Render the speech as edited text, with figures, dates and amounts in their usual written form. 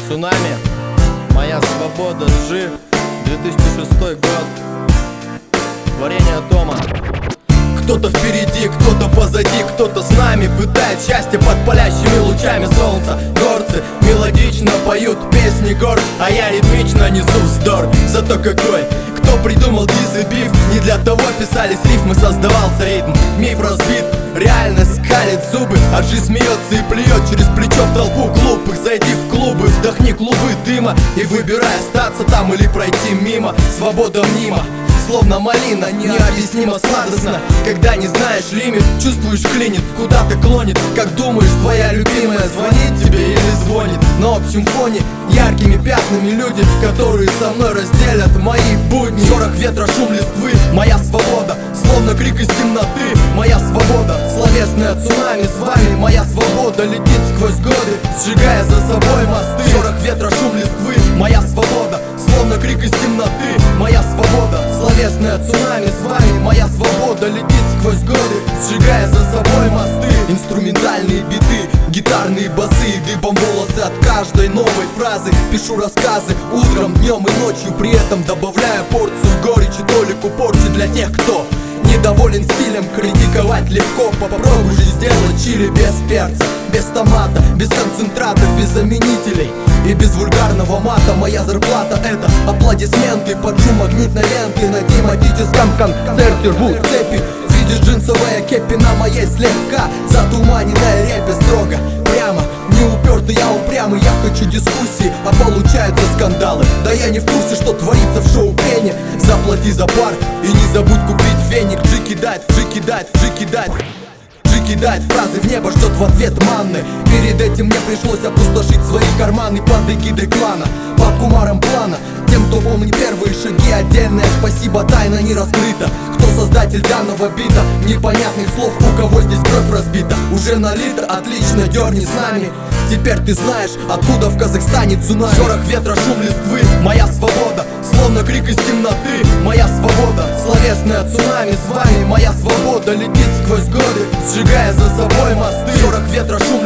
цунами. Моя свобода, G, 2006 год. Творение Тома. Кто-то впереди, кто-то позади, кто-то с нами пытает счастье под палящими лучами солнца. Горцы мелодично поют песни гор, а я ритмично несу вздор. Зато какой! Кто придумал диз и биф? Не для того писались рифмы, создавался ритм. Миф разбит, реальность скалит зубы, а жизнь смеется и плюет через плечо в толпу глупых. Зайди в клубы, вдохни клубы дыма и выбирай, остаться там или пройти мимо. Свобода мнима, словно малина, необъяснимо сладостно. Когда не знаешь лимит, чувствуешь клинит, куда-то клонит. Как думаешь, твоя любимая звонит тебе или звонит? На общем фоне яркими пятнами люди, которые со мной разделят мои будни. Шорох ветра, шум листвы, моя свобода, словно крик из темноты. Моя свобода, словесное цунами с вами. Моя свобода летит сквозь годы, сжигая за собой мосты. Шорох ветра, шум листвы, моя свобода, словно крик из темноты. Моя свобода, словесное цунами с вами. Моя свобода летит сквозь годы, сжигая за собой мосты. Инструментальные биты, гитарные басы, дыбом волосы от каждой новой фразы. Пишу рассказы утром, днем и ночью, при этом добавляя порцию горечи, толику порчи для тех, кто недоволен стилем. Критиковать легко, попробуй же сделать чили без перца, без томата, без концентратов, без заменителей и без вульгарного мата. Моя зарплата — это аплодисменты под шум магнитной ленты. На тематическом концерте рвут цепи. Видишь джинсовая кепи на моей слегка затуманенная репе. Строго, прямо, не упертый, я упрямый. Я хочу дискуссии, а получаются скандалы. Да я не в курсе, что творится в шоу Пенни. Заплати за пар и не забудь купить веник. Джи кидает, Джи кидает, Джи кидает. Кидает фразы в небо, ждет в ответ манны. Перед этим мне пришлось опустошить свои карманы под эгидой клана, под кумаром плана. Тем, кто помнит первые шаги, отдельное спасибо, тайна не раскрыта. Кто создатель данного бита? Непонятных слов, у кого здесь кровь разбита. Уже налито, отлично, дерни с нами. Теперь ты знаешь, откуда в Казахстане цунами. Шорох ветра, шум листвы, моя свобода, словно крик из темноты. Моя свобода, словесное цунами с вами. Моя свобода летит сквозь годы, сжигая за собой мосты. Шорох ветра, шум